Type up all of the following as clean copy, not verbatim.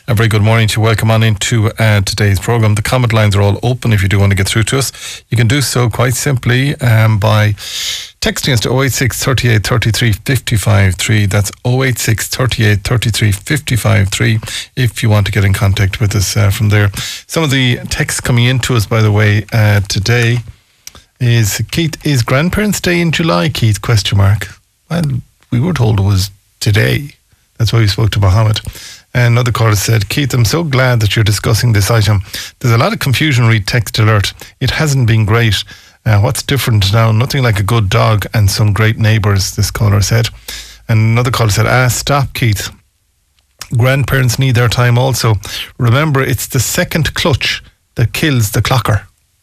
A very good morning to you. Welcome on into today's programme. The comment lines are all open if you do want to get through to us. You can do so quite simply by texting us to 086 38 33 55 3. That's 086 38 33 55 3 if you want to get in contact with us from there. Some of the texts coming into us, by the way, today is, Keith, is Grandparents' Day in July, Keith? ? Well, we were told it was today. That's why we spoke to Mohammed. And another caller said, Keith, I'm so glad that you're discussing this item. There's a lot of confusion, read text alert. It hasn't been great. What's different now? Nothing like a good dog and some great neighbours, this caller said. And another caller said, stop, Keith. Grandparents need their time also. Remember, it's the second clutch that kills the clocker.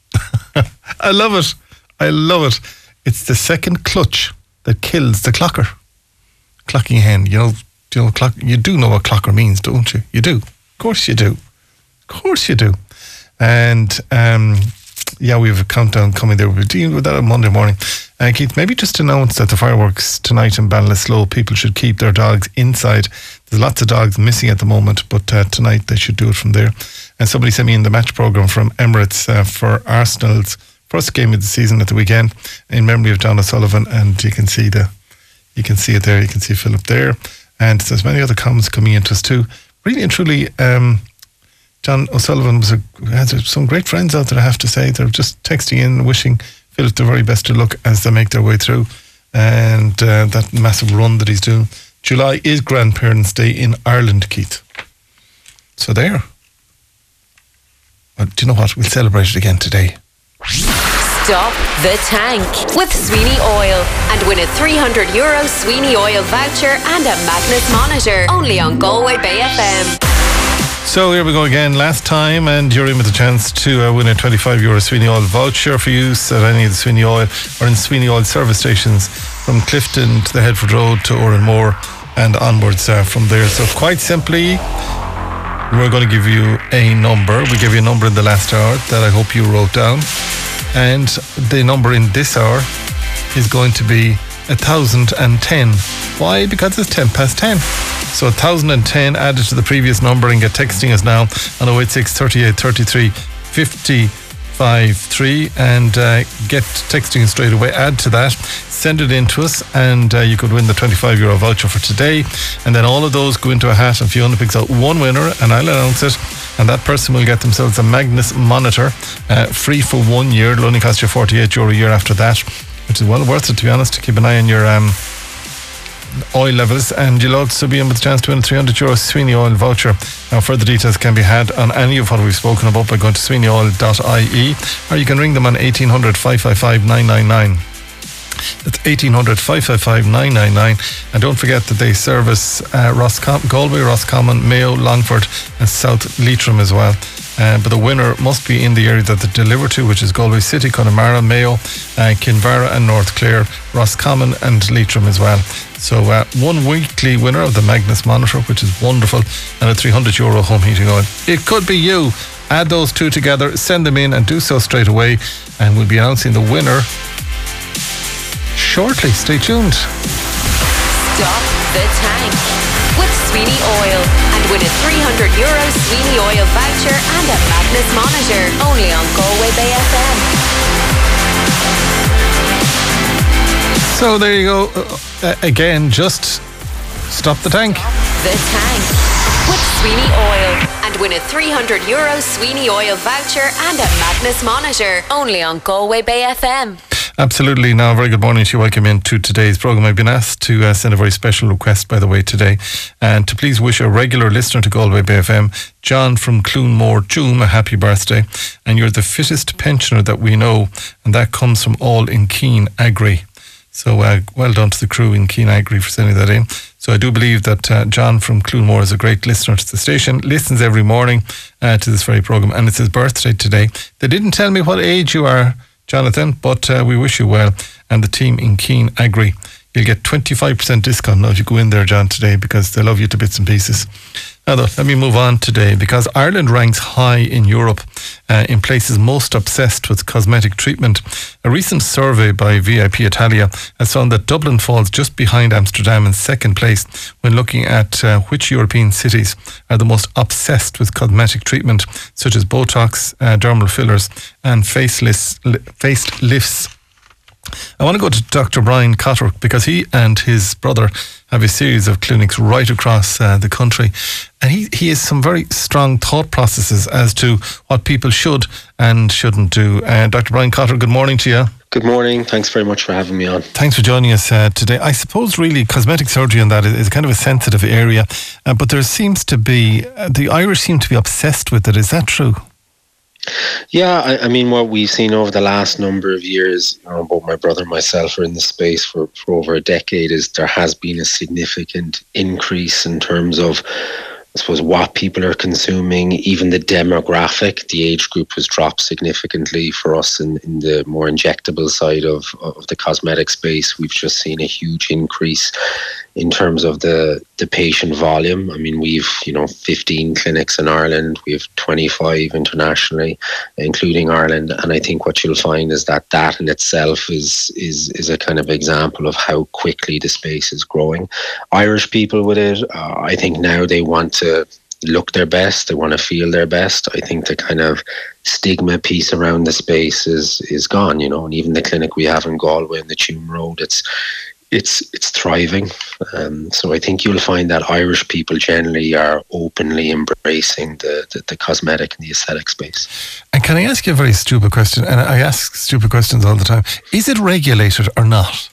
I love it. I love it. It's the second clutch that kills the clocker. Clocking hen, you do know what clocker means, don't you? You do. Of course you do. Of course you do. And we have a countdown coming there. We'll deal with that on Monday morning. Keith, maybe just announce that the fireworks tonight in Ballinasloe, people should keep their dogs inside. There's lots of dogs missing at the moment, but tonight they should do it from there. And somebody sent me in the match programme from Emirates for Arsenal's first game of the season at the weekend in memory of John O'Sullivan, and you can see it there. You can see Philip there. And there's many other comments coming into us too. Really and truly, John O'Sullivan has some great friends out there, I have to say. They're just texting in, wishing Philip the very best of luck as they make their way through. And that massive run that he's doing. July is Grandparents' Day in Ireland, Keith. So there. Well, do you know what? We'll celebrate it again today. Stop the tank with Sweeney Oil and win a €300 Sweeney Oil voucher and a Magnus monitor. Only on Galway Bay FM. So here we go again. Last time, and you're in with a chance to win a €25 Sweeney Oil voucher for use at any of the Sweeney Oil or in Sweeney Oil service stations from Clifton to the Headford Road to Oranmore and onwards from there. So quite simply, we're going to give you a number. We gave you a number in the last hour that I hope you wrote down. And the number in this hour is going to be 1,010. Why? Because it's 10 past 10. So 1,010 added to the previous number, and get texting us now on 086 38 33 55 3 and get texting straight away. Add to that, send it in to us, and you could win the €25 voucher for today. And then all of those go into a hat, and Fiona picks out one winner, and I'll announce it. And that person will get themselves a Magnus monitor, free for 1 year. It'll only cost you €48 a year after that, which is well worth it, to be honest, to keep an eye on your oil levels. And you'll also be in with a chance to win a €300 Sweeney Oil voucher. Now, further details can be had on any of what we've spoken about by going to sweeneyoil.ie, or you can ring them on 1800 555 999. That's 1800 555 999. And don't forget that they service Galway, Roscommon, Mayo, Longford and South Leitrim as well. But the winner must be in the area that they deliver to, which is Galway City, Connemara, Mayo, Kinvara and North Clare, Roscommon and Leitrim as well. So one weekly winner of the Magnus monitor, which is wonderful, and a €300 home heating oil. It could be you. Add those two together, send them in, and do so straight away, and we'll be announcing the winner shortly. Stay tuned. Stop the tank with Sweeney Oil and win a €300 Sweeney Oil voucher and a Magnus monitor. Only on Galway Bay FM. So there you go. Again, just stop the tank. Stop the tank with Sweeney Oil and win a €300 Sweeney Oil voucher and a Magnus monitor. Only on Galway Bay FM. Absolutely. Now, very good morning to you. Welcome into today's programme. I've been asked to send a very special request, by the way, today, and to please wish a regular listener to Galway Bay FM, John from Cloonmore, Joom, a happy birthday. And you're the fittest pensioner that we know, and that comes from all in Keene Agri. So well done to the crew in Keene Agri for sending that in. So I do believe that John from Cloonmore is a great listener to the station, listens every morning to this very programme, and it's his birthday today. They didn't tell me what age you are, Jonathan, but we wish you well, and the team in Keene Agri. You'll get 25% discount now if you go in there, John, today, because they love you to bits and pieces. Now, though, let me move on today, because Ireland ranks high in Europe in places most obsessed with cosmetic treatment. A recent survey by VIP Italia has found that Dublin falls just behind Amsterdam in second place when looking at which European cities are the most obsessed with cosmetic treatment, such as Botox, dermal fillers and facelifts. I want to go to Dr. Brian Cotter, because he and his brother have a series of clinics right across the country, and he has some very strong thought processes as to what people should and shouldn't do. Dr. Brian Cotter, good morning to you. Good morning. Thanks very much for having me on. Thanks for joining us today. I suppose really cosmetic surgery and that is kind of a sensitive area, but there seems to be, the Irish seem to be obsessed with it. Is that true? Yeah, I mean, what we've seen over the last number of years, both my brother and myself are in the space for over a decade, is there has been a significant increase in terms of, I suppose, what people are consuming. Even the demographic, the age group has dropped significantly for us in the more injectable side of the cosmetic space. We've just seen a huge increase in terms of the patient volume. I mean, we've 15 clinics in Ireland, we have 25 internationally, including Ireland, and I think what you'll find is that in itself is a kind of example of how quickly the space is growing. Irish people with it, I think now they want to look their best, they want to feel their best. I think the kind of stigma piece around the space is gone, and even the clinic we have in Galway in the Tuam Road, it's thriving. So I think you'll find that Irish people generally are openly embracing the cosmetic and the aesthetic space. And can I ask you a very stupid question? And I ask stupid questions all the time. Is it regulated or not?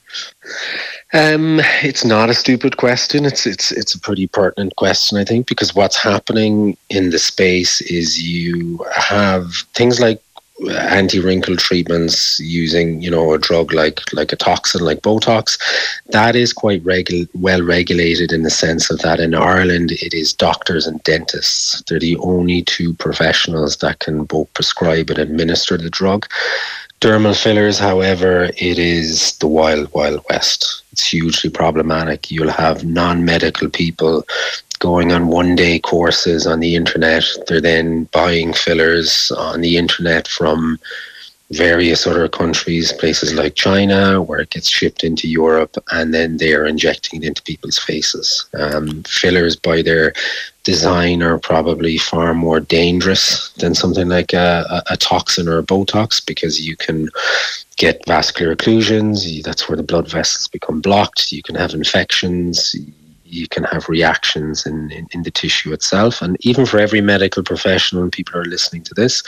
It's not a stupid question. It's a pretty pertinent question, I think, because what's happening in the space is you have things like anti-wrinkle treatments using, a drug like a toxin like Botox. That is quite well regulated in the sense of that in Ireland it is doctors and dentists. They're the only two professionals that can both prescribe and administer the drug. Dermal fillers, however, it is the wild, wild west. It's hugely problematic. You'll have non-medical people going on one-day courses on the internet. They're then buying fillers on the internet from various other countries, places like China, where it gets shipped into Europe, and then they're injecting it into people's faces. Fillers, by their design, are probably far more dangerous than something like a toxin or a Botox, because you can get vascular occlusions. That's where the blood vessels become blocked. You can have infections. You can have reactions in the tissue itself. And even for every medical professional, and people are listening to this,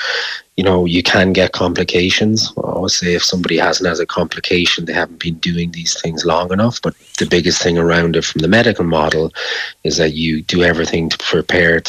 you can get complications. I always say if somebody has a complication, they haven't been doing these things long enough. But the biggest thing around it from the medical model is that you do everything to prepare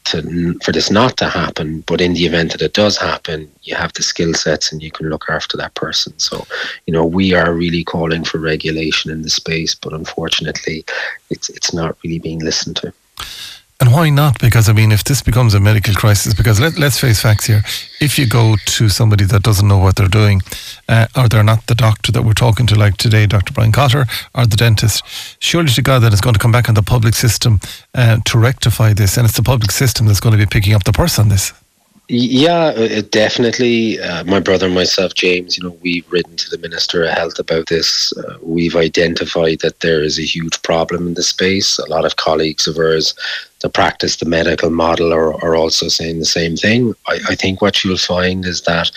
for this not to happen. But in the event that it does happen, you have the skill sets and you can look after that person. So, we are really calling for regulation in the space, but unfortunately, it's not really being listened to. And why not? Because, I mean, if this becomes a medical crisis, because let's face facts here, if you go to somebody that doesn't know what they're doing, or they're not the doctor that we're talking to, like today, Dr. Brian Cotter, or the dentist, surely to God that it's going to come back on the public system to rectify this, and it's the public system that's going to be picking up the purse on this. Yeah, definitely. My brother and myself, James, we've written to the Minister of Health about this. We've identified that there is a huge problem in the space. A lot of colleagues of ours that practice the medical model are also saying the same thing. I think what you'll find is that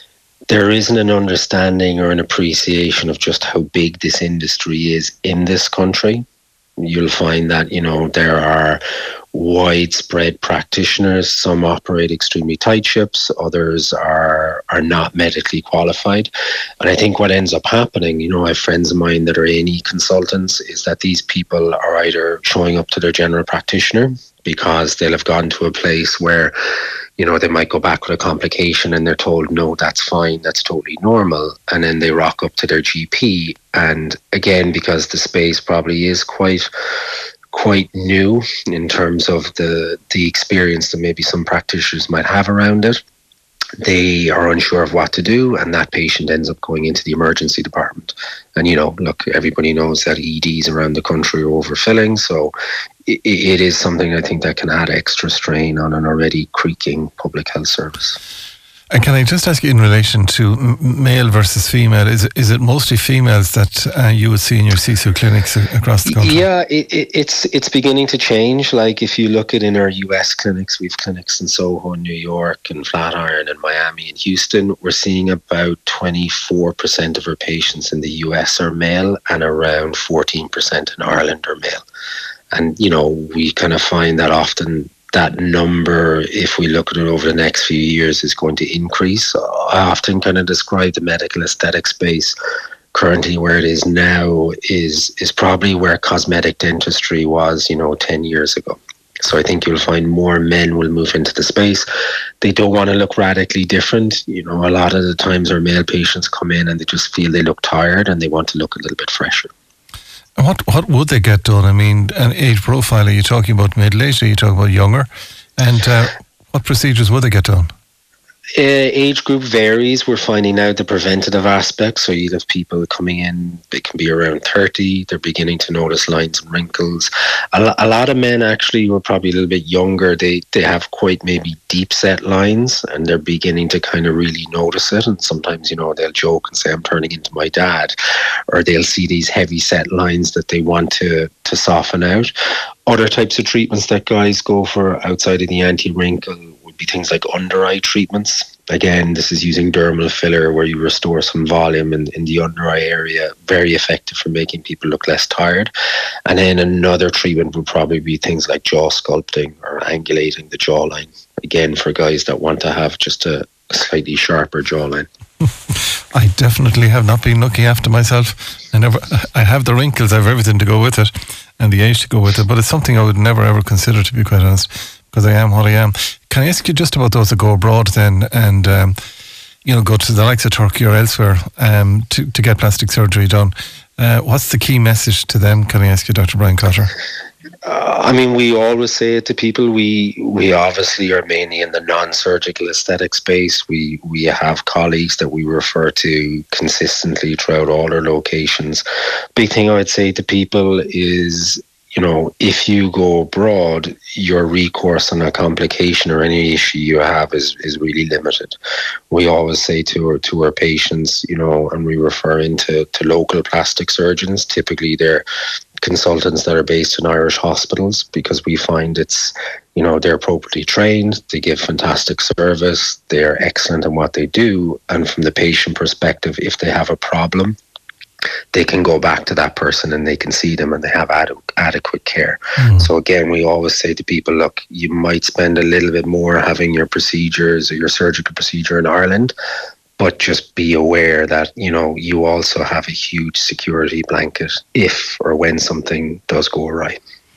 there isn't an understanding or an appreciation of just how big this industry is in this country. You'll find that, there are widespread practitioners. Some operate extremely tight ships, others are not medically qualified. And I think what ends up happening, I have friends of mine that are A&E consultants, is that these people are either showing up to their general practitioner because they'll have gone to a place where they might go back with a complication and they're told, no, that's fine, that's totally normal. And then they rock up to their GP. And again, because the space probably is quite new in terms of the experience that maybe some practitioners might have around it, they are unsure of what to do, and that patient ends up going into the emergency department. And, look, everybody knows that EDs around the country are overfilling, so it is something I think that can add extra strain on an already creaking public health service. And can I just ask you in relation to male versus female, is it mostly females that you would see in your CSU clinics across the country? Yeah, it's beginning to change. Like if you look at in our US clinics, we've clinics in Soho, New York, and Flatiron, and Miami, and Houston. We're seeing about 24% of our patients in the US are male, and around 14% in Ireland are male. And, we kind of find that often that number, if we look at it over the next few years, is going to increase. I often kind of describe the medical aesthetic space currently where it is now is probably where cosmetic dentistry was, 10 years ago. So I think you'll find more men will move into the space. They don't want to look radically different. A lot of the times our male patients come in and they just feel they look tired and they want to look a little bit fresher. What would they get done? I mean, an age profile, are you talking about middle-aged, are you talking about younger? And what procedures would they get done? Age group varies. We're finding out the preventative aspect. So you'd have people coming in, they can be around 30. They're beginning to notice lines and wrinkles. A lot of men actually who are probably a little bit younger, they have quite maybe deep set lines and they're beginning to kind of really notice it. And sometimes, they'll joke and say, I'm turning into my dad. Or they'll see these heavy set lines that they want to soften out. Other types of treatments that guys go for outside of the anti-wrinkle would be things like under eye treatments. Again, this is using dermal filler where you restore some volume in the under eye area. Very effective for making people look less tired. And then another treatment would probably be things like jaw sculpting or angulating the jawline. Again, for guys that want to have just a slightly sharper jawline. I definitely have not been looking after myself. I have the wrinkles, I have everything to go with it and the age to go with it, but it's something I would never ever consider, to be quite honest, because I am what I am. Can I ask you just about those that go abroad then and go to the likes of Turkey or elsewhere to get plastic surgery done? What's the key message to them? Can I ask you, Dr. Brian Cotter? We always say it to people. We obviously are mainly in the non-surgical aesthetic space. We have colleagues that we refer to consistently throughout all our locations. Big thing I would say to people is, if you go abroad, your recourse on a complication or any issue you have is really limited. We always say to our patients, and we refer into local plastic surgeons. Typically, they're consultants that are based in Irish hospitals because we find it's, they're appropriately trained, they give fantastic service, they're excellent in what they do. And from the patient perspective, if they have a problem, they can go back to that person and they can see them and they have adequate care. So again, we always say to people, look, you might spend a little bit more having your procedures or your surgical procedure in Ireland, but just be aware that, you also have a huge security blanket if or when something does go awry.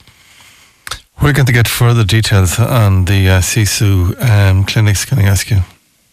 We're going to get further details on the CSU clinics, can I ask you?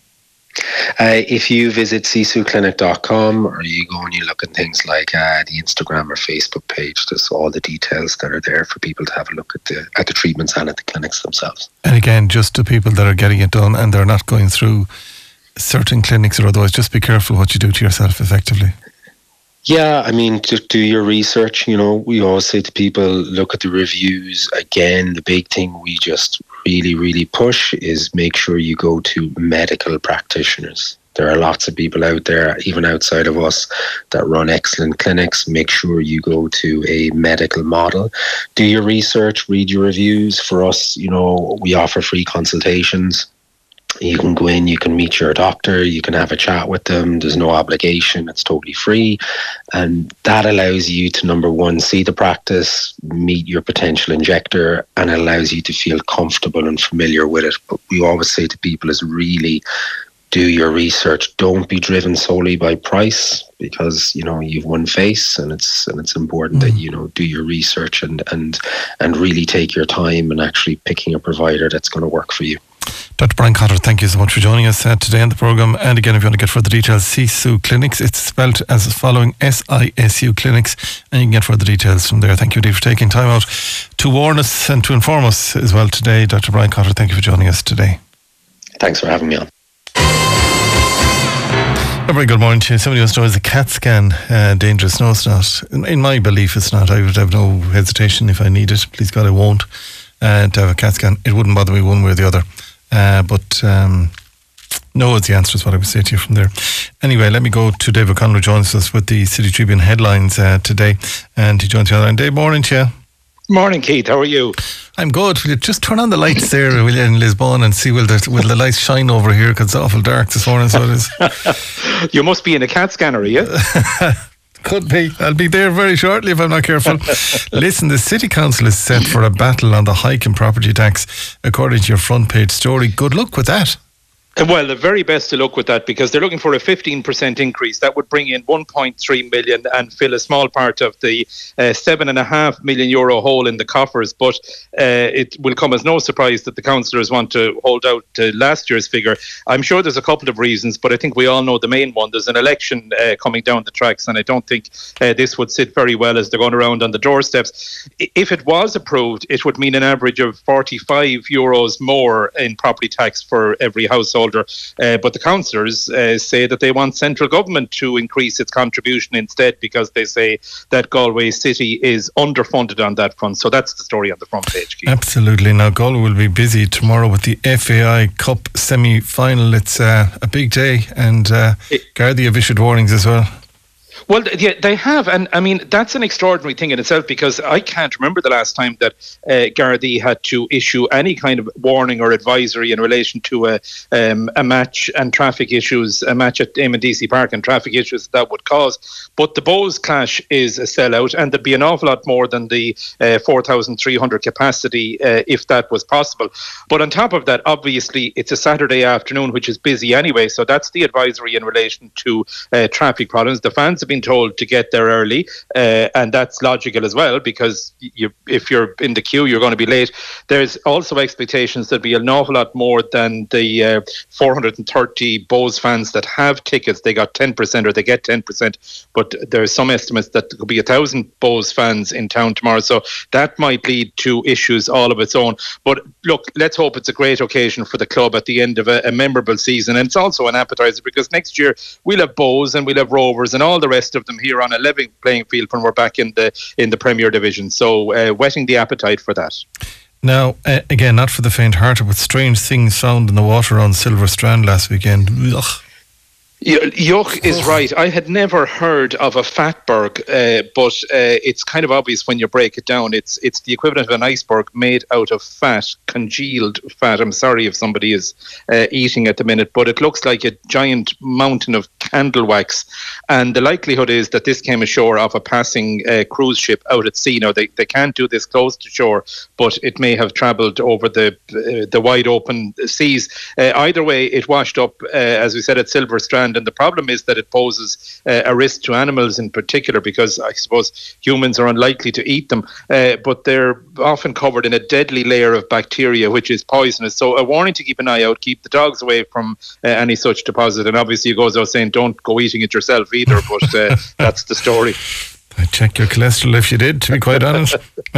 If you visit csuclinic.com or you go and you look at things like the Instagram or Facebook page, there's all the details that are there for people to have a look at the treatments and at the clinics themselves. And again, just to people that are getting it done and they're not going through certain clinics or otherwise, just be careful what you do to yourself effectively. Yeah, just do your research. We always say to people, look at the reviews. Again, the big thing we just really, really push is make sure you go to medical practitioners. There are lots of people out there, even outside of us, that run excellent clinics. Make sure you go to a medical model. Do your research, read your reviews. For us, we offer free consultations. You can go in, you can meet your doctor, you can have a chat with them. There's no obligation. It's totally free. And that allows you to, number one, see the practice, meet your potential injector, and it allows you to feel comfortable and familiar with it. But we always say to people is really do your research. Don't be driven solely by price because, you've one face and it's important that, do your research and really take your time and actually picking a provider that's going to work for you. Dr. Brian Cotter, thank you so much for joining us today on the programme. And again, if you want to get further details, CSU Clinics, it's spelled as following, SISU Clinics, and you can get further details from there. Thank you indeed for taking time out to warn us and to inform us as well today. Dr. Brian Cotter, thank you for joining us today. Thanks for having me on. A very good morning to you. Somebody wants to know, is a CAT scan dangerous? No, it's not. In my belief, it's not. I would have no hesitation if I need it. Please God, I won't. To have a CAT scan, it wouldn't bother me one way or the other. No is the answer, is what I would say to you from there. Anyway, let me go to Dave O'Connor, who joins us with the City Tribune headlines today. And he joins you on the line. Dave, morning to you. Morning, Keith. How are you? I'm good. Will you just turn on the lights there, will you, in Lisbon, and see will the lights shine over here, because it's awful dark this morning, so it is. You must be in a CAT scanner, are you? Could be. I'll be there very shortly if I'm not careful. Listen, the City Council is set for a battle on the hike in property tax, according to your front page story. Good luck with that. Well, the very best to look with that, because they're looking for a 15% increase. That would bring in 1.3 million and fill a small part of the €7.5 million hole in the coffers. But it will come as no surprise that the councillors want to hold out to last year's figure. I'm sure there's a couple of reasons, but I think we all know the main one. There's an election coming down the tracks, and I don't think this would sit very well as they're going around on the doorsteps. If it was approved, it would mean an average of €45 more in property tax for every household. But the councillors say that they want central government to increase its contribution instead, because they say that Galway City is underfunded on that front. So that's the story on the front page, Keith. Absolutely. Now, Galway will be busy tomorrow with the FAI Cup semi-final. It's a big day, and Gardaí have issued warnings as well. Well, yeah, they have. And I mean, that's an extraordinary thing in itself, because I can't remember the last time that Gardaí had to issue any kind of warning or advisory in relation to a match and traffic issues, a match at Eamon Deacy Park and traffic issues that would cause. But the Bows clash is a sellout, and there'd be an awful lot more than the 4,300 capacity if that was possible. But on top of that, obviously, it's a Saturday afternoon, which is busy anyway. So that's the advisory in relation to traffic problems. The fans have been told to get there early, and that's logical as well, because if you're in the queue, you're going to be late. There's also expectations there'll be an awful lot more than the 430 Bows fans that have tickets. They got 10%, or they get 10%, but there's some estimates that there could be 1,000 Bows fans in town tomorrow, so that might lead to issues all of its own. But look, let's hope it's a great occasion for the club at the end of a memorable season, and it's also an appetizer, because next year we'll have Bows and we'll have Rovers and all the rest of them here on a level playing field when we're back in the Premier Division. So whetting the appetite for that. Now, again, not for the faint-hearted, but strange things found in the water on Silver Strand last weekend. Ugh. Yuck is right. I had never heard of a fatberg, but it's kind of obvious when you break it down. It's the equivalent of an iceberg made out of fat, congealed fat. I'm sorry if somebody is eating at the minute, but it looks like a giant mountain of candle wax. And the likelihood is that this came ashore off a passing cruise ship out at sea. Now, they can't do this close to shore, but it may have travelled over the wide open seas. Either way, it washed up, as we said, at Silver Strand. And the problem is that it poses a risk to animals in particular, because I suppose humans are unlikely to eat them, but they're often covered in a deadly layer of bacteria, which is poisonous. So a warning to keep an eye out, keep the dogs away from any such deposit. And obviously it goes without saying, don't go eating it yourself either, but that's the story. I'd check your cholesterol if you did, to be quite honest.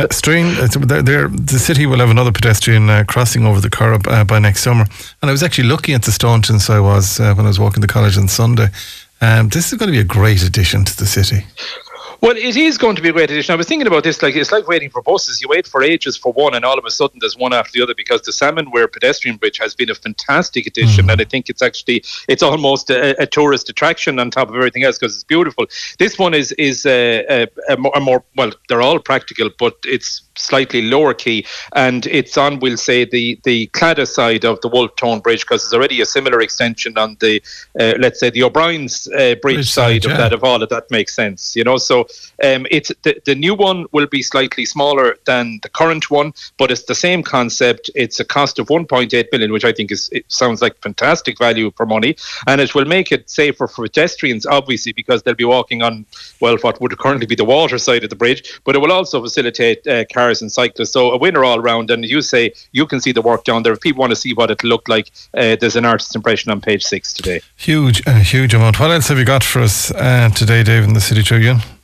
The city will have another pedestrian crossing over the Curragh by next summer. And I was actually looking at the Staunton's when I was walking to college on Sunday. This is going to be a great addition to the city. Well, it is going to be a great addition. I was thinking about this, it's like waiting for buses. You wait for ages for one, and all of a sudden there's one after the other, because the Salmonware pedestrian bridge has been a fantastic addition, and I think it's almost a tourist attraction on top of everything else, because it's beautiful. This one is a more, well, they're all practical, but it's slightly lower key, and it's on, we'll say, the Claddagh side of the Wolfe Tone Bridge, because there's already a similar extension on the let's say the O'Brien's bridge side of that, if all of that makes sense, so it's the new one will be slightly smaller than the current one, but it's the same concept. It's a cost of 1.8 million, which I think it sounds like fantastic value for money, and it will make it safer for pedestrians, obviously, because they'll be walking on, well, what would currently be the water side of the bridge, but it will also facilitate cars and cyclists. So a winner all round. And you say you can see the work down there. If people want to see what it looked like, there's an artist's impression on page 6 today. Huge amount. What else have you got for us today, Dave, in the City Tribune?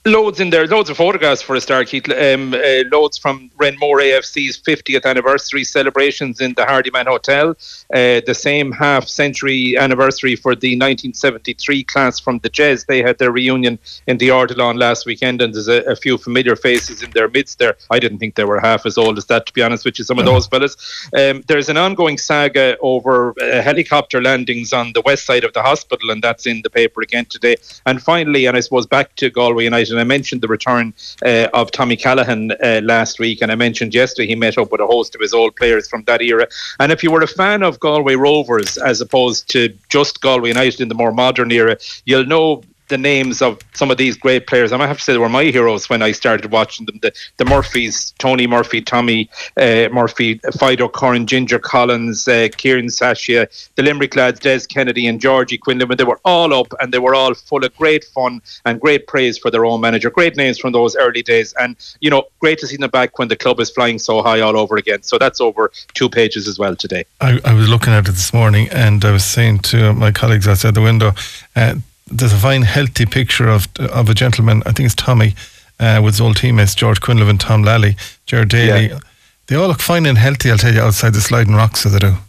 Loads in there, loads of photographs for a start, Keith. Loads from Renmore AFC's 50th anniversary celebrations in the Hardyman Hotel. The same half-century anniversary for the 1973 class from the Jez. They had their reunion in the Ardelon last weekend, and there's a few familiar faces in their midst there. I didn't think they were half as old as that, to be honest with you, some of those fellas. There's an ongoing saga over helicopter landings on the west side of the hospital, and that's in the paper again today. And finally, and I suppose back to Galway United, and I mentioned the return of Tommy Callaghan last week, and I mentioned yesterday he met up with a host of his old players from that era. And if you were a fan of Galway Rovers as opposed to just Galway United in the more modern era, you'll know the names of some of these great players. I might have to say they were my heroes when I started watching them. The Murphys, Tony Murphy, Tommy Murphy, Fido Curran, Ginger Collins, Kieran Sasha, the Limerick lads, Des Kennedy and Georgie Quinlan. They were all up and they were all full of great fun and great praise for their own manager. Great names from those early days. And, you know, great to see them back when the club is flying so high all over again. So that's over 2 pages as well today. I was looking at it this morning and I was saying to my colleagues outside the window, there's a fine, healthy picture of a gentleman, I think it's Tommy, with his old teammates, George Quinlan, Tom Lally, Gerard Daly. Yeah. They all look fine and healthy, I'll tell you, outside the Sliding Rocks, so they do.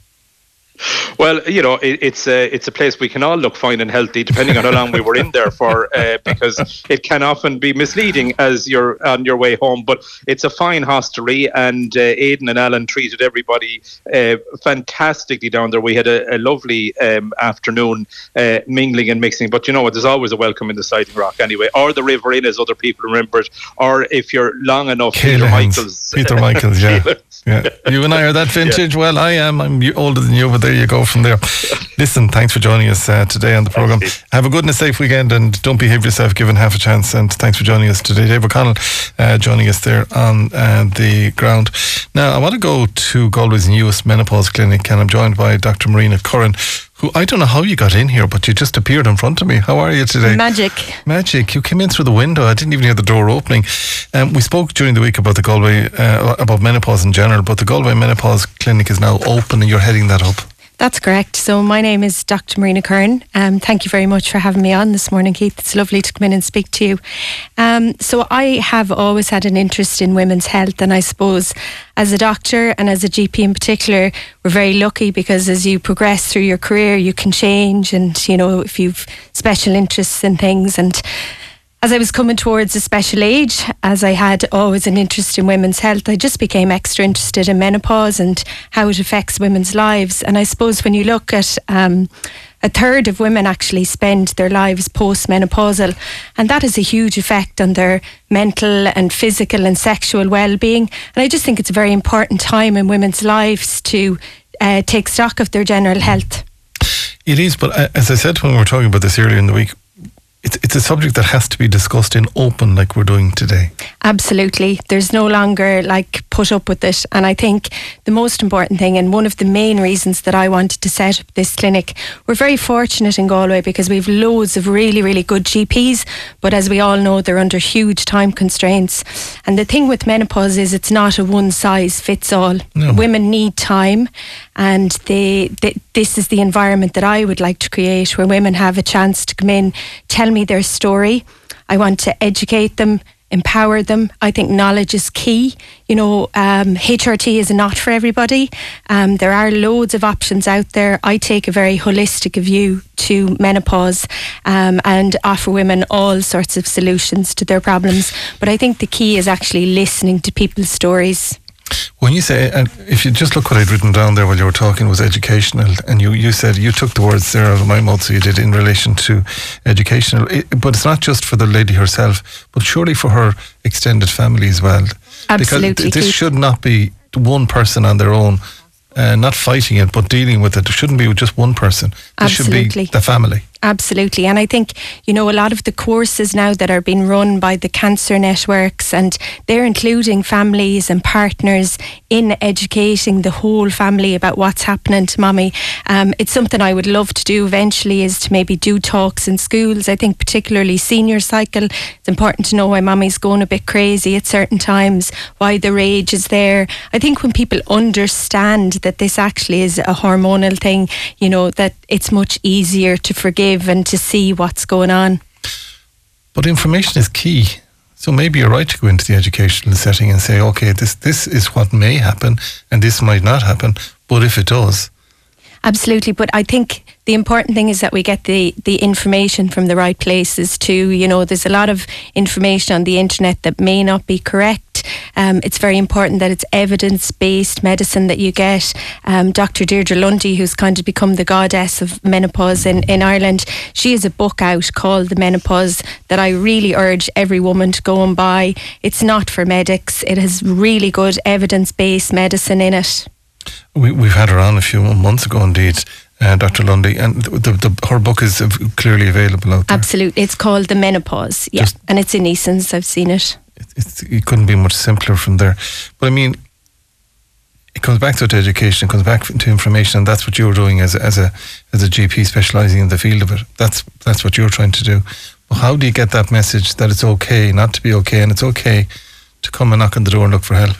Well, you know, it's a place we can all look fine and healthy, depending on how long we were in there for, because it can often be misleading as you're on your way home. But it's a fine hostelry, and Aidan and Alan treated everybody fantastically down there. We had a lovely afternoon mingling and mixing. But you know what? There's always a welcome in the Sliding Rock anyway, or the River Inn, as other people remember it, or if you're long enough, Peter Michaels. Yeah. Yeah. You and I are that vintage. Yeah. Well, I am. I'm older than you, but there you go from there. Listen, thanks for joining us today on the programme. Have a good and a safe weekend, and don't behave yourself given half a chance. And thanks for joining us today. Dave O'Connell joining us there on the ground. Now, I want to go to Galway's newest menopause clinic, and I'm joined by Dr. Marina Curran, who, I don't know how you got in here, but you just appeared in front of me. How are you today? Magic. You came in through the window. I didn't even hear the door opening. We spoke during the week about the Galway, about menopause in general, but the Galway Menopause Clinic is now open and you're heading that up. That's correct. So my name is Dr. Marina Curran. Thank you very much for having me on this morning, Keith. It's lovely to come in and speak to you. So I have always had an interest in women's health, and I suppose as a doctor and as a GP in particular, we're very lucky because as you progress through your career, you can change, and you know, if you've special interests in things. And as I was coming towards a special age, as I had always an interest in women's health, I just became extra interested in menopause and how it affects women's lives. And I suppose when you look at a third of women actually spend their lives post-menopausal, and that has a huge effect on their mental and physical and sexual well-being. And I just think it's a very important time in women's lives to take stock of their general health. It is, but as I said when we were talking about this earlier in the week, it's a subject that has to be discussed in open like we're doing today. Absolutely. There's no longer like put up with it. And I think the most important thing, and one of the main reasons that I wanted to set up this clinic, we're very fortunate in Galway because we have loads of really, really good GPs. But as we all know, they're under huge time constraints. And the thing with menopause is it's not a one size fits all. No. Women need time. And this is the environment that I would like to create, where women have a chance to come in, tell me their story. I want to educate them, empower them. I think knowledge is key. You know, HRT is not for everybody. There are loads of options out there. I take a very holistic view to menopause and offer women all sorts of solutions to their problems. But I think the key is actually listening to people's stories. When you say, and if you just look what I'd written down there while you were talking, was educational, and you said, you took the words there out of my mouth, so you did, in relation to educational, but it's not just for the lady herself, but surely for her extended family as well. Absolutely. Because this should not be one person on their own, not fighting it, but dealing with it. It shouldn't be just one person. This should be the family. Absolutely. And I think, you know, a lot of the courses now that are being run by the cancer networks, and they're including families and partners in educating the whole family about what's happening to mommy. It's something I would love to do eventually, is to maybe do talks in schools. I think particularly senior cycle, it's important to know why mommy's going a bit crazy at certain times, why the rage is there. I think when people understand that this actually is a hormonal thing, you know, that it's much easier to forgive and to see what's going on. But information is key. So maybe you're right to go into the educational setting and say, okay, this is what may happen and this might not happen, but if it does. Absolutely, but I think the important thing is that we get the information from the right places too. You know, there's a lot of information on the internet that may not be correct. It's very important that it's evidence-based medicine that you get. Dr. Deirdre Lundy, who's kind of become the goddess of menopause in Ireland, she has a book out called The Menopause that I really urge every woman to go and buy. It's not for medics. It has really good evidence-based medicine in it. We've had her on a few months ago, indeed, Dr. Lundy, and her book is clearly available out there. Absolutely. It's called The Menopause, yeah, and it's in Eason's. I've seen it. It couldn't be much simpler from there. But I mean, it comes back to education, it comes back to information, and that's what you're doing as a GP specialising in the field of it. That's what you're trying to do. But how do you get that message that it's okay not to be okay, and it's okay to come and knock on the door and look for help?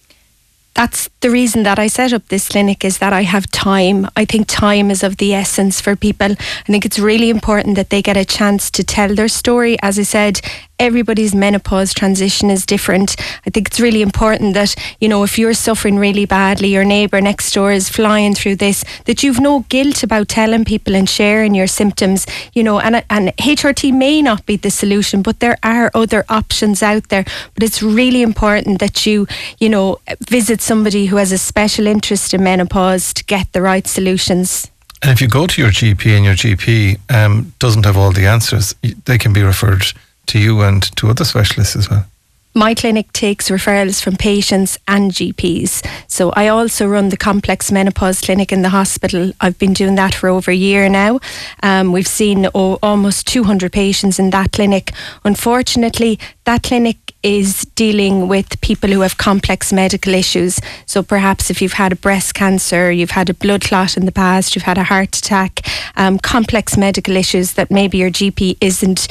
That's the reason that I set up this clinic, is that I have time. I think time is of the essence for people. I think it's really important that they get a chance to tell their story. As I said, everybody's menopause transition is different. I think it's really important that, you know, if you're suffering really badly, your neighbour next door is flying through this, that you've no guilt about telling people and sharing your symptoms, you know, and HRT may not be the solution, but there are other options out there. But it's really important that you know, visit somebody who has a special interest in menopause to get the right solutions. And if you go to your GP and your GP doesn't have all the answers, they can be referred to you and to other specialists as well. My clinic takes referrals from patients and GPs. So I also run the complex menopause clinic in the hospital. I've been doing that for over a year now. We've seen almost 200 patients in that clinic. Unfortunately, that clinic is dealing with people who have complex medical issues. So perhaps if you've had a breast cancer, you've had a blood clot in the past, you've had a heart attack, complex medical issues that maybe your GP isn't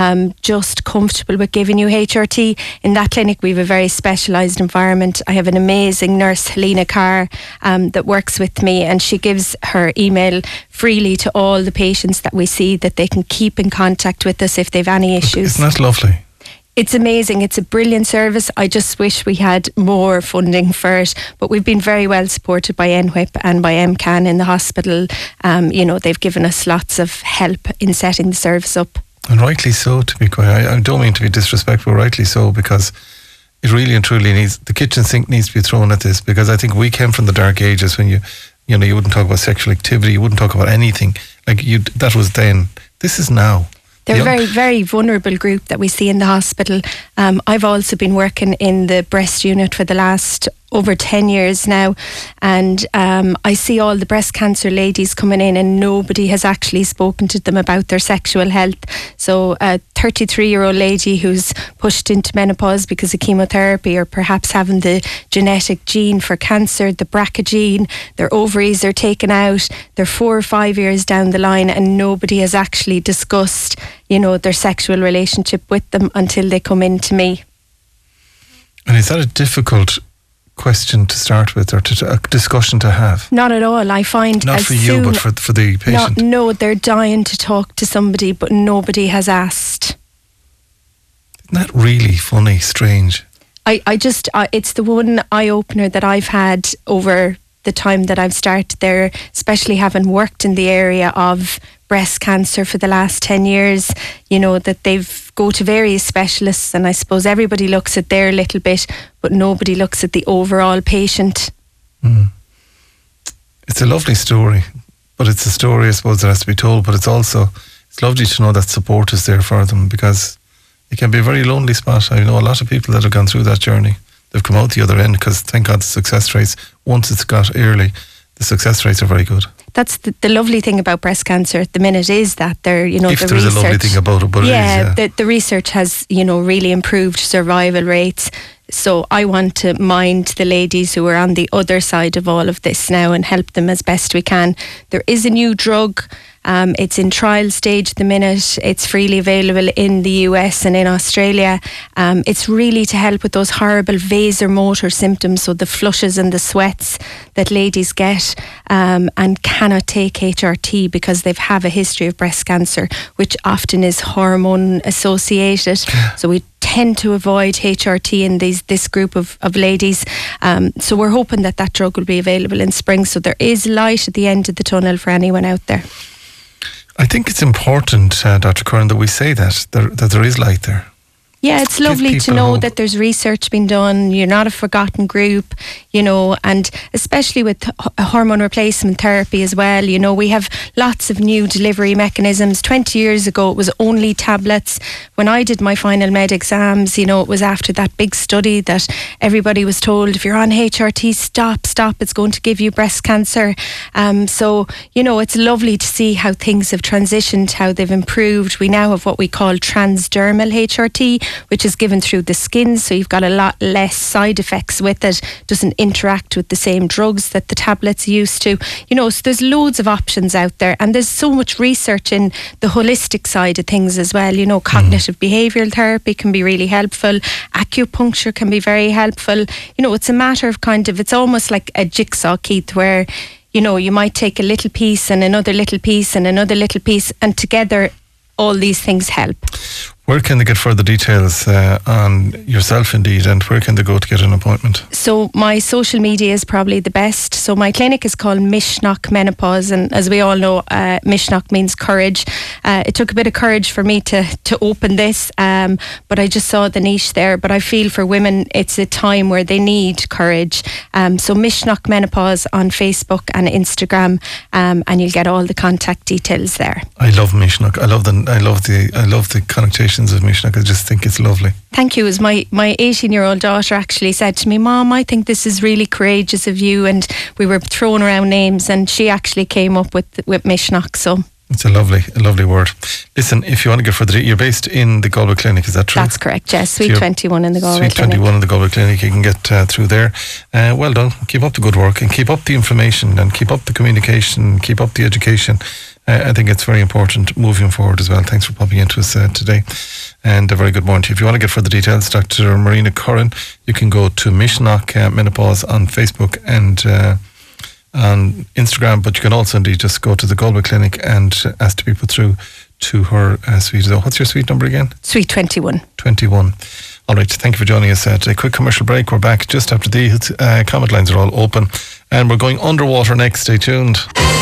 just comfortable with giving you HRT. In that clinic, we have a very specialised environment. I have an amazing nurse, Helena Carr, that works with me, and she gives her email freely to all the patients that we see, that they can keep in contact with us if they've any issues. Isn't that lovely? It's amazing. It's a brilliant service. I just wish we had more funding for it, but we've been very well supported by NWHIP and by MCAN in the hospital. You know, they've given us lots of help in setting the service up. And rightly so, to be quite, I don't mean to be disrespectful, rightly so, because it really and truly needs, the kitchen sink needs to be thrown at this, because I think we came from the dark ages when you know, you wouldn't talk about sexual activity, you wouldn't talk about anything. Like that was then. This is now. They're a very, very vulnerable group that we see in the hospital. I've also been working in the breast unit for the last over 10 years now, and I see all the breast cancer ladies coming in and nobody has actually spoken to them about their sexual health. So a 33-year-old lady who's pushed into menopause because of chemotherapy, or perhaps having the genetic gene for cancer, the BRCA gene, their ovaries are taken out, they're 4 or 5 years down the line and nobody has actually discussed, you know, their sexual relationship with them until they come in to me. And is that a difficult question to start with, or a discussion to have? Not at all. I find not for you, but for the patient. No, they're dying to talk to somebody, but nobody has asked. Isn't that really funny, strange? It's the one eye opener that I've had over the time that I've started there, especially having worked in the area of breast cancer for the last 10 years, you know, that they've go to various specialists, and I suppose everybody looks at their little bit, but nobody looks at the overall patient. It's a lovely story, but it's a story, I suppose, that has to be told, but it's lovely to know that support is there for them, because it can be a very lonely spot. I know a lot of people that have gone through that journey. They've come out the other end, because thank God the success rates, once it's got early, the success rates are very good. That's the lovely thing about breast cancer at the minute, is that there, you know, if there's a lovely thing about it, but yeah, it is, the research has, you know, really improved survival rates. So I want to mind the ladies who are on the other side of all of this now and help them as best we can. There is a new drug. It's in trial stage at the minute. It's freely available in the US and in Australia. It's really to help with those horrible vasomotor symptoms, so the flushes and the sweats that ladies get and cannot take HRT because they have a history of breast cancer, which often is hormone associated. So we tend to avoid HRT in this group of ladies. So we're hoping that drug will be available in spring. So there is light at the end of the tunnel for anyone out there. I think it's important, Dr. Curran, that we say that there is light there. Yeah, it's lovely to know that there's research being done. You're not a forgotten group, and especially with hormone replacement therapy as well. We have lots of new delivery mechanisms. 20 years ago, it was only tablets. When I did my final med exams, it was after that big study that everybody was told, if you're on HRT, stop, it's going to give you breast cancer. So, it's lovely to see how things have transitioned, how they've improved. We now have what we call transdermal HRT, which is given through the skin, so you've got a lot less side effects with it. Doesn't interact with the same drugs that the tablets used to. So there's loads of options out there, and there's so much research in the holistic side of things as well. Cognitive behavioural therapy can be really helpful. Acupuncture can be very helpful. It's a matter of it's almost like a jigsaw, Keith, where you might take a little piece and another little piece and another little piece, and together all these things help. Where can they get further details on yourself, indeed, and where can they go to get an appointment? So my social media is probably the best. So my clinic is called Misneach Menopause, and as we all know, Misneach means courage. It took a bit of courage for me to open this, but I just saw the niche there. But I feel for women, it's a time where they need courage. So Misneach Menopause on Facebook and Instagram, and you'll get all the contact details there. I love Misneach. I love the connotation of Misneach. I just think it's lovely. Thank you. As my 18-year-old daughter actually said to me, Mom, I think this is really courageous of you, and we were throwing around names, and she actually came up with Misneach. So it's a lovely word. Listen, if you want to get further, you're based in the Galway Clinic, is that true? That's correct, yes. Suite 21 in the Galway Clinic. Suite 21 in the Galway Clinic. You can get through there. Well done. Keep up the good work, and keep up the information, and keep up the communication, keep up the education. I think it's very important moving forward as well. Thanks for popping into us today, and a very good morning to you. If you want to get further details, Dr. Marina Curran, you can go to Misneach Menopause on Facebook and on Instagram, but you can also indeed just go to the Galway Clinic and ask to be put through to her suite. What's your suite number again? Suite 21. 21. All right, thank you for joining us today. Quick commercial break. We're back just after the comment lines are all open, and we're going underwater next. Stay tuned.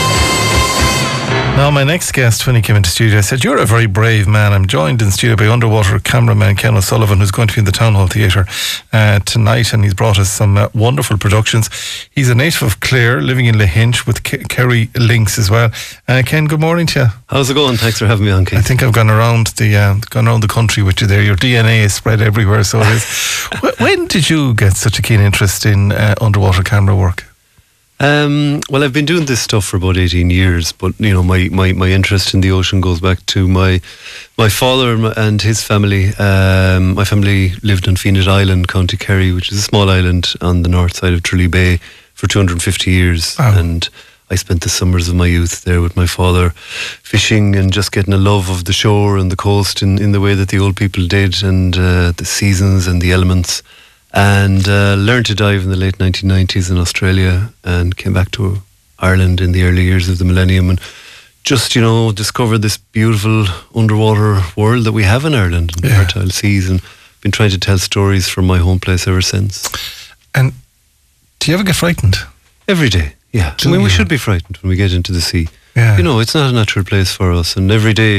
Now, my next guest, when he came into studio, I said, you're a very brave man. I'm joined in studio by underwater cameraman Ken O'Sullivan, who's going to be in the Town Hall Theatre tonight, and he's brought us some wonderful productions. He's a native of Clare, living in Lahinch with Kerry Links as well. Ken, good morning to you. How's it going? Thanks for having me on, Ken. I think I've gone around the country with you there. Your DNA is spread everywhere, so it is. When did you get such a keen interest in underwater camera work? Well, I've been doing this stuff for about 18 years, but my interest in the ocean goes back to my father and his family. My family lived on Fenit Island, County Kerry, which is a small island on the north side of Tralee Bay, for 250 years. Wow. And I spent the summers of my youth there with my father, fishing and just getting a love of the shore and the coast in the way that the old people did, and the seasons and the elements. And learned to dive in the late 1990s in Australia, and came back to Ireland in the early years of the millennium, and just, discovered this beautiful underwater world that we have in Ireland, and fertile seas, and been trying to tell stories from my home place ever since. And do you ever get frightened? Every day, yeah. We should be frightened when we get into the sea. Yeah. It's not a natural place for us, and every day,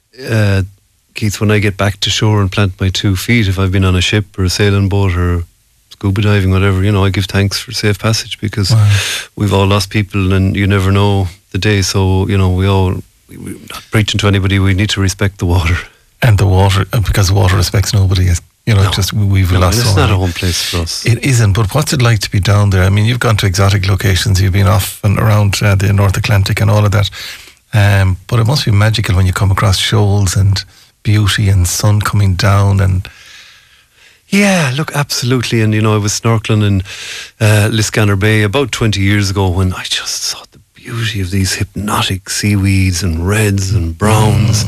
Keith, when I get back to shore and plant my 2 feet, if I've been on a ship or a sailing boat or scuba diving, whatever, I give thanks for safe passage, because we've all lost people, and you never know the day. So, we're not preaching to anybody. We need to respect the water. And the water, because water respects nobody. We've lost. It's not a home place for us. It isn't. But what's it like to be down there? I mean, you've gone to exotic locations. You've been off and around the North Atlantic and all of that. But it must be magical when you come across shoals and beauty and sun coming down. And yeah, look, absolutely. And I was snorkeling in Liscannor Bay about 20 years ago, when I just saw the beauty of these hypnotic seaweeds and reds and browns,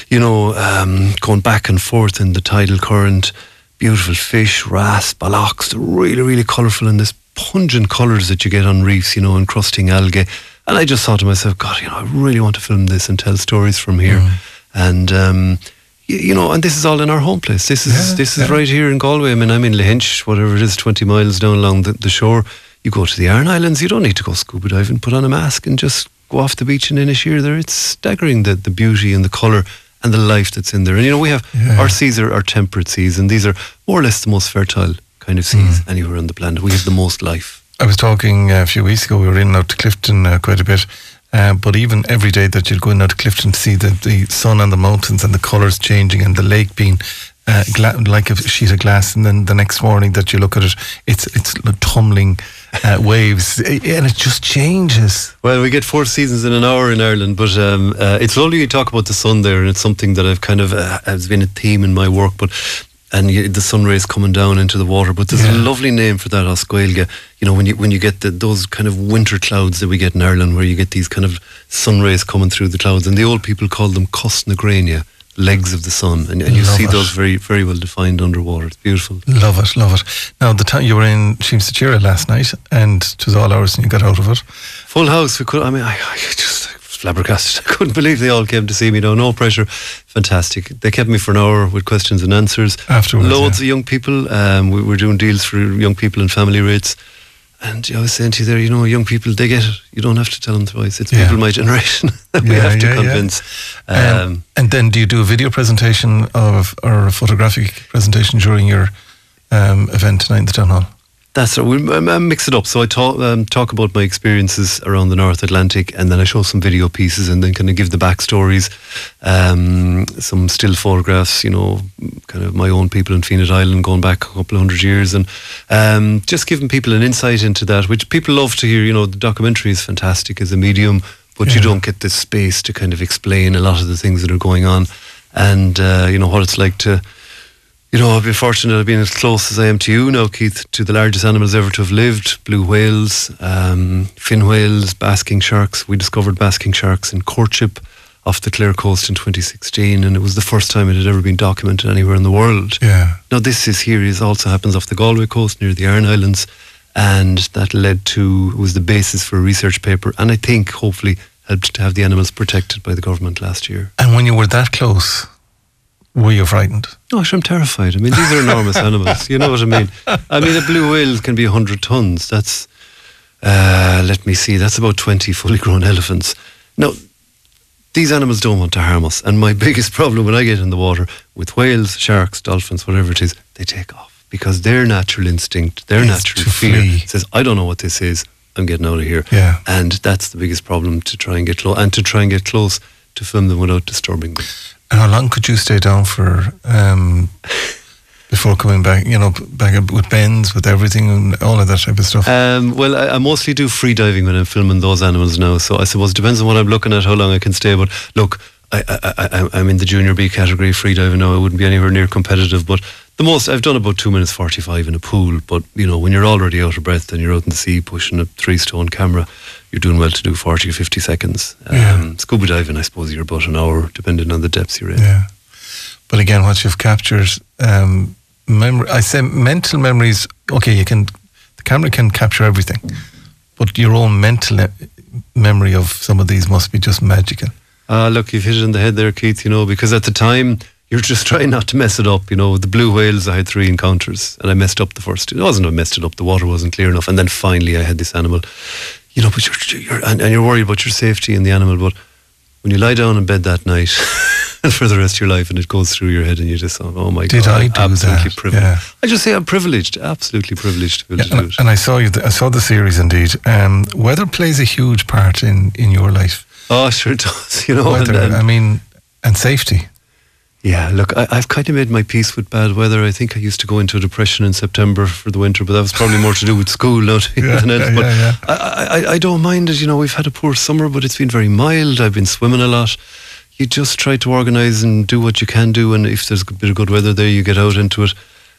going back and forth in the tidal current. Beautiful fish, wrasse, ballocks, really, really colourful, and this pungent colours that you get on reefs, encrusting algae. And I just thought to myself, God, I really want to film this and tell stories from here. And you know, and this is all in our home place. This is right here in Galway. I mean, I'm in Lahinch, whatever it is, 20 miles down along the shore. You go to the Aran Islands, you don't need to go scuba diving, put on a mask and just go off the beach in Inisheer there. It's staggering, the beauty and the colour and the life that's in there. And, you know, we have, our seas are temperate seas, and these are more or less the most fertile kind of seas anywhere on the planet. We have the most life. I was talking a few weeks ago, we were in out to Clifton quite a bit. But even every day that you'd go in out to Clifton to see the sun on the mountains and the colours changing and the lake being like a sheet of glass, and then the next morning that you look at it, it's like tumbling waves, and it just changes. Well, we get 4 seasons in an hour in Ireland, but it's lovely you talk about the sun there, and it's something that I've kind of has been a theme in my work, and the sun rays coming down into the water. But there's a lovely name for that, Oscuelga. You know, when you get those kind of winter clouds that we get in Ireland, where you get these kind of sun rays coming through the clouds, and the old people call them Cosnagrania, legs of the sun, and you see those very, very well defined underwater. It's beautiful. Love it. Now, the time you were in Sheemsachira last night, and it was all ours, and you got out of it. Full house. I just flabbergasted. I couldn't believe they all came to see me. No pressure. Fantastic. They kept me for an hour with questions and answers. Afterwards, loads of young people. We were doing deals for young people and family rates. And I was saying to you there, you know, young people, they get it. You don't have to tell them twice. It's people my generation that we have to convince. And then do you do a video presentation or a photographic presentation during your event tonight in the Town Hall? That's right. I mix it up. So I talk about my experiences around the North Atlantic, and then I show some video pieces, and then kind of give the backstories, some still photographs, you know, kind of my own people in Fenit Island going back a couple of 100 years, and just giving people an insight into that, which people love to hear. You know, the documentary is fantastic as a medium, but you don't get the space to kind of explain a lot of the things that are going on, and you know, what it's like to... You know, I've been fortunate, I've been as close as I am to you now, Keith, to the largest animals ever to have lived. Blue whales, fin whales, basking sharks. We discovered basking sharks in Courtship off the Clare coast in 2016, and it was the first time it had ever been documented anywhere in the world. Yeah. Now, this also happens off the Galway coast near the Aran Islands, and that was the basis for a research paper, and I think, hopefully, helped to have the animals protected by the government last year. And when you were that close, were you frightened? No, I'm terrified. I mean, these are enormous animals. You know what I mean? I mean, a blue whale can be 100 tons. That's, let me see, that's about 20 fully grown elephants. Now, these animals don't want to harm us. And my biggest problem when I get in the water with whales, sharks, dolphins, whatever it is, they take off. Because their natural instinct, their natural fear says, I don't know what this is, I'm getting out of here. Yeah. And that's the biggest problem, to try and get close, and to try and get close to film them without disturbing them. And how long could you stay down for before coming back? You know, back up with bends, with everything, and all of that type of stuff. Well, I mostly do free diving when I'm filming those animals now. So I suppose it depends on what I'm looking at, how long I can stay. But look, I'm in the junior B category free diving now. I wouldn't be anywhere near competitive, but the most I've done about 2 minutes 45 in a pool. But you know, when you're already out of breath and you're out in the sea pushing a 3-stone camera, you're doing well to do 40 or 50 seconds. Scuba diving, I suppose you're about an hour, depending on the depths you're in. Yeah. But again, what you've captured, I say mental memories. Okay, the camera can capture everything, but your own mental memory of some of these must be just magical. Look, you've hit it on the head there, Keith. You know, because at the time you're just trying not to mess it up. You know, the blue whales, I had 3 encounters, and I messed up the first 2. It wasn't I messed it up; the water wasn't clear enough, and then finally I had this animal. You know, but you're worried about your safety and the animal. But when you lie down in bed that night for the rest of your life, and it goes through your head, and you just, oh my God, Did I do absolutely that? privileged. Yeah. I just say I'm privileged, absolutely privileged to be able to do it. And I saw the series indeed. Weather plays a huge part in your life. Oh, sure it does. You know, weather, and safety. Yeah, look, I've kind of made my peace with bad weather. I think I used to go into a depression in September for the winter, but that was probably more to do with school, not anything else. But I don't mind it. You know, we've had a poor summer, but it's been very mild. I've been swimming a lot. You just try to organise and do what you can do, and if there's a bit of good weather there, you get out into it.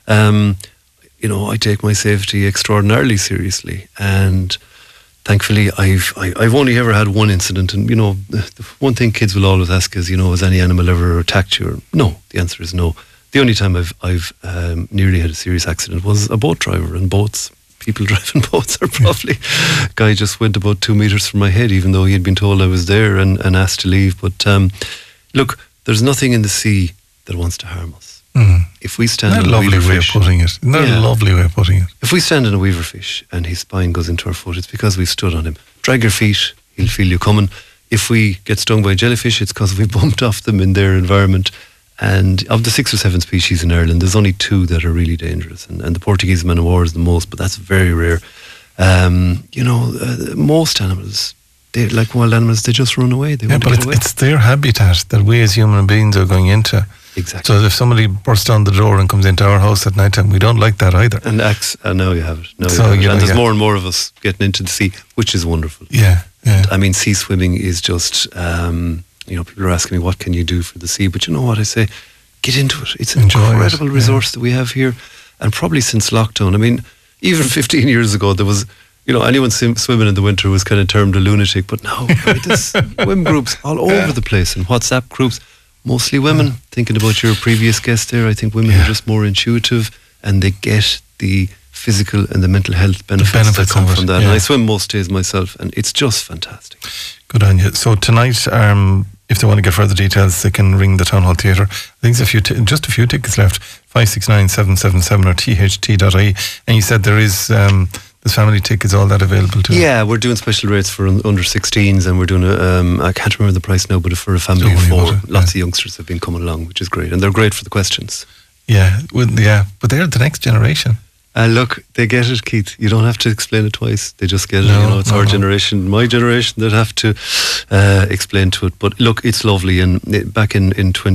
You know, I take my safety extraordinarily seriously, and thankfully, I've only ever had one incident, and you know, the one thing kids will always ask is, you know, has any animal ever attacked you? No, the answer is no. The only time I've nearly had a serious accident was a boat driver, and boats. People driving boats are probably... Guy just went about 2 meters from my head, even though he had been told I was there and asked to leave. But look, there's nothing in the sea that wants to harm us. Mm. If we stand Isn't in that a a lovely weaver way of fish, putting it? Isn't that a lovely way of putting it? if we stand in a weaver fish and his spine goes into our foot, it's because we've stood on him. Drag your feet, he'll feel you coming. If we get stung by a jellyfish, it's because we bumped off them in their environment. And of the 6 or 7 species in Ireland, there's only 2 that are really dangerous. And the Portuguese man of war is the most, but that's very rare. Most animals, they, like wild animals, they just run away. They want to get away. It's their habitat that we as human beings are going into. Exactly. So if somebody bursts down the door and comes into our house at night time, we don't like that either. And now you have it. And know, there's more and more of us getting into the sea, which is wonderful. Yeah. I mean, sea swimming is just, people are asking me, what can you do for the sea? But you know what I say? Get into it. It's an incredible resource that we have here. And probably since lockdown, I mean, even 15 years ago, there was, anyone swimming in the winter was kind of termed a lunatic. But now, there's swim groups all over the place and WhatsApp groups. Mostly women. Thinking about your previous guest there, I think women are just more intuitive and they get the physical and the mental health benefits that come from that. And I swim most days myself and it's just fantastic. Good on you. So tonight, if they want to get further details, they can ring the Town Hall Theatre. I think there's just a few tickets left, 569-777 or tht.ie. And you said there is... there's family tickets, all that available too? Yeah, we're doing special rates for under 16s and we're doing I can't remember the price now, but for a family of 4, lots of youngsters have been coming along, which is great. And they're great for the questions. Yeah, but they're the next generation. Look, they get it, Keith. You don't have to explain it twice. They just get it. It's our generation, my generation that have to explain to it. But look, it's lovely. And back in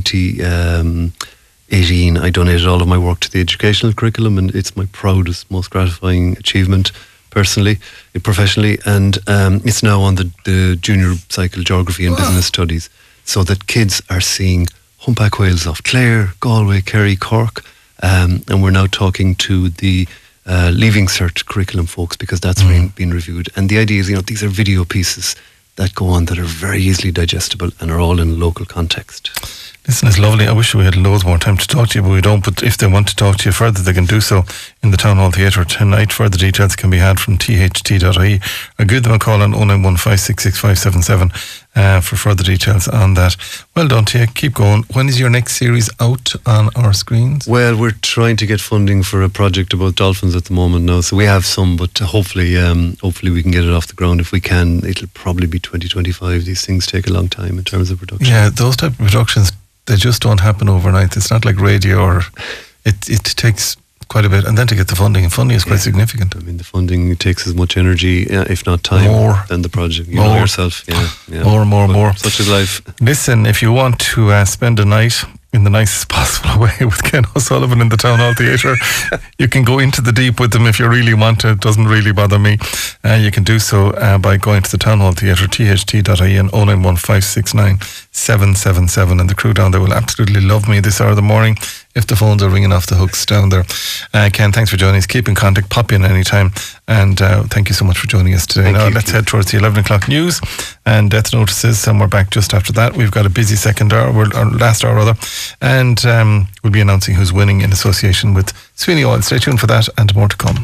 2018, I donated all of my work to the educational curriculum, and it's my proudest, most gratifying achievement personally, professionally. And it's now on the junior cycle geography and business studies, so that kids are seeing humpback whales off Clare, Galway, Kerry, Cork. And we're now talking to the Leaving Cert curriculum folks because that's been reviewed. And the idea is, these are video pieces that go on that are very easily digestible and are all in local context. Listen, it's lovely. I wish we had loads more time to talk to you, but we don't. But if they want to talk to you further, they can do so in the Town Hall Theatre tonight. Further details can be had from tht.ie or give them a call on 0915666577 for further details on that. Well done to you. Keep going. When is your next series out on our screens? Well, we're trying to get funding for a project about dolphins at the moment now, so we have some, but hopefully we can get it off the ground. If we can, it'll probably be 2025. These things take a long time in terms of production. Yeah, those type of productions, they just don't happen overnight. It's not like radio, or it takes quite a bit, and then to get the funding, and funding is quite significant. I mean, the funding takes as much energy, if not time, than the project. You know yourself. More. Such is life. Listen, if you want to spend a night in the nicest possible way with Ken O'Sullivan in the Town Hall Theatre, you can go into the deep with them if you really want to. It doesn't really bother me. You can do so by going to the Town Hall Theatre, tht.ie, and 0915697777, and the crew down there will absolutely love me this hour of the morning if the phones are ringing off the hooks down there. Ken, thanks for joining us. Keep in contact, pop in anytime, and thank you so much for joining us today. Now let's head towards the 11 o'clock news and death notices, and we're back just after that. We've got a busy second hour, or last hour rather, and we'll be announcing who's winning in association with Sweeney Oil. Stay tuned for that and more to come.